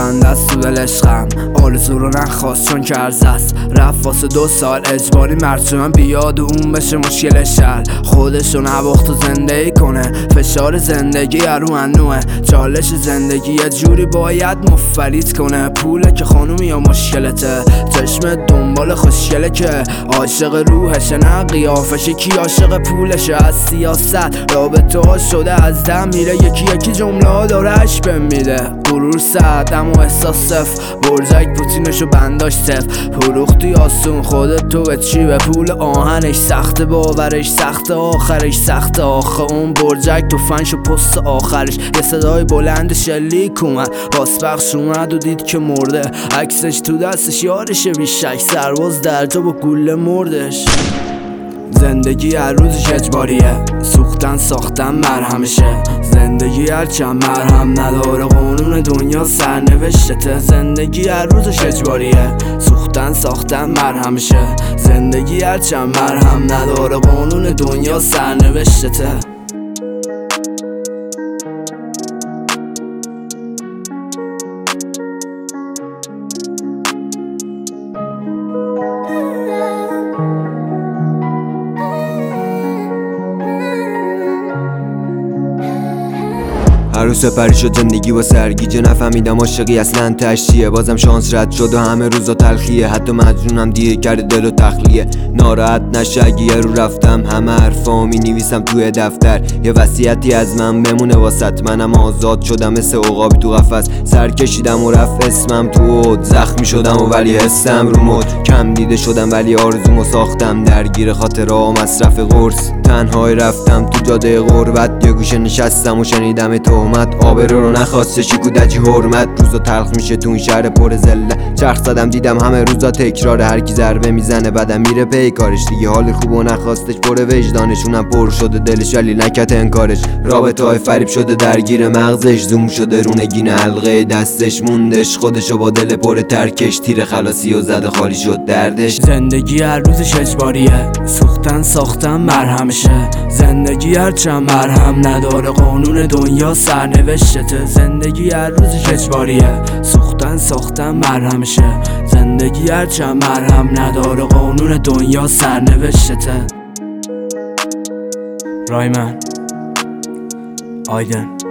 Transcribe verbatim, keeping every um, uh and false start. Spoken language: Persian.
بند است تو دل عشقم، آرزو رو نخواست چون که عرض است. رفت واسه دو سال اجباری مرد من بیاد و اون بشه مشکلش حل. خودشو نباخت و زندگی کنه، فشار زندگی رو انوه. چالش زندگی یه جوری باید مفلید کنه. پوله که خانومی یا مشکلته، چشم دنبال خوشگله که عاشق روحشه نه قیافشه. کی عاشق پولشه؟ از سیاست رابطه ها شده از دم میره. یکی یکی جمله ها داره اش بهم میده. غرور سرد اما احساس صفر، برجک پوتینشو بنداش صفر. فروختی آسون خودت تو به چی؟ به پول آهنش سخته، باورش سخته، آخرش سخته. آخه اون برجک تو فنش و پست آخرش. یه صدای بلند شلیک اومد، باسبخش اومد و دید که مرده. عکسش تو دستش یارشه بیشک، سرباز درجا با گوله مردش. زندگی هر روزش اجباریه، سوختن ساختن مرهمشه. زندگی هرچند مرهم نداره، قانون دنیا سرنوشته. زندگی هر روزش اجباریه، سوختن ساختن مرهمشه. زندگی هرچند مرهم نداره، قانون دنیا سرنوشته. هر روز سپری شد زندگی با سرگیجه، نفهمیدم عاشقی اصلا تشتیه. بازم شانس رد شد و همه روزا تلخیه، حتی مجنونم دیگه کرده دل و تخلیه. ناراحت نشه اگه یه رو رفتم، همه حرفا می نویسم توی دفتر. یه وصیتی از من بمونه واسط، منم آزاد شدم مثل عقابی تو قفس. سر کشیدم و رفت اسمم تو عود، زخمی شدم و ولی حسم رو مد. کم دیده شدم ولی آرزومو ساختم، درگیر خاطرها مصرف قرص. تنهای رفتم تو جاده غربت، یه گوشه نشستم و شنیدم تهمت. آبرو رو نخواسته شکودجی حرمت، روزا تلخ میشه تو این شهر پر ذله. چرخ زدم دیدم همه روزا تکراره، هر کی ضربه میزنه بعدم میره پی کارش. دیگه حال خوب و نخواستش پر وجدانشونم پر شده دلش ولی نکت انکارش. رابطه های فریب شده درگیر مغزش، زوم شده رو نگین حلقه دستش. موندش خودشو با دل پر ترکش، تیر خلاصی و زده خالی شد دردش. زندگی هر روزش اجباریه، سوختن ساختن مرهمشه. زندگی هرچند مرهم نداره، قانون دنیا سرنوشته. زندگی هر روزش اجباریه، سوختن ساختن مرهمشه. زندگی هرچند مرهم نداره، قانون دنیا سرنوشته. رایمن آیدن